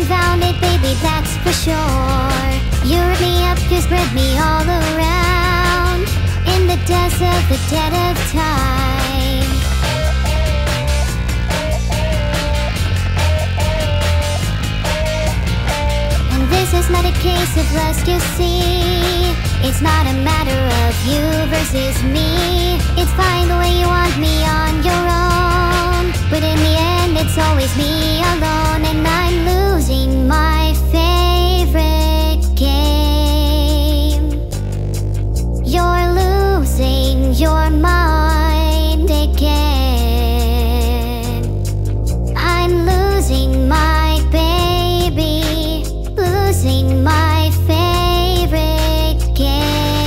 confounded, baby, that's for sure. You ripped me up, you spread me all around in the desert, the dead of time. And this is not a case of lust, you see. It's not a matter of you versus me. It's fine the way you want me on your own, but in the end it's always me alone. And I'm losing my favorite game. You're losing your mind again. I'm losing my baby, losing my favorite game.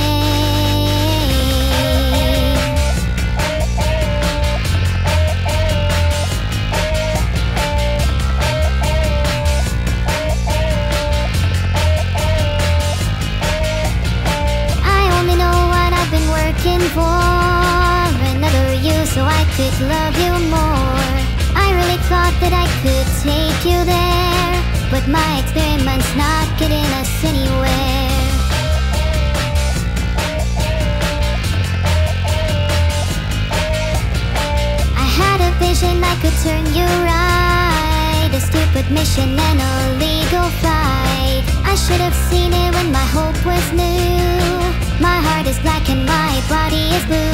For another you, so I could love you more. I really thought that I could take you there, but my experiment's not getting us anywhere. I had a vision I could turn you right, a stupid mission and a legal fight. I should have seen it when my hope was new. My heart is black and my body is blue.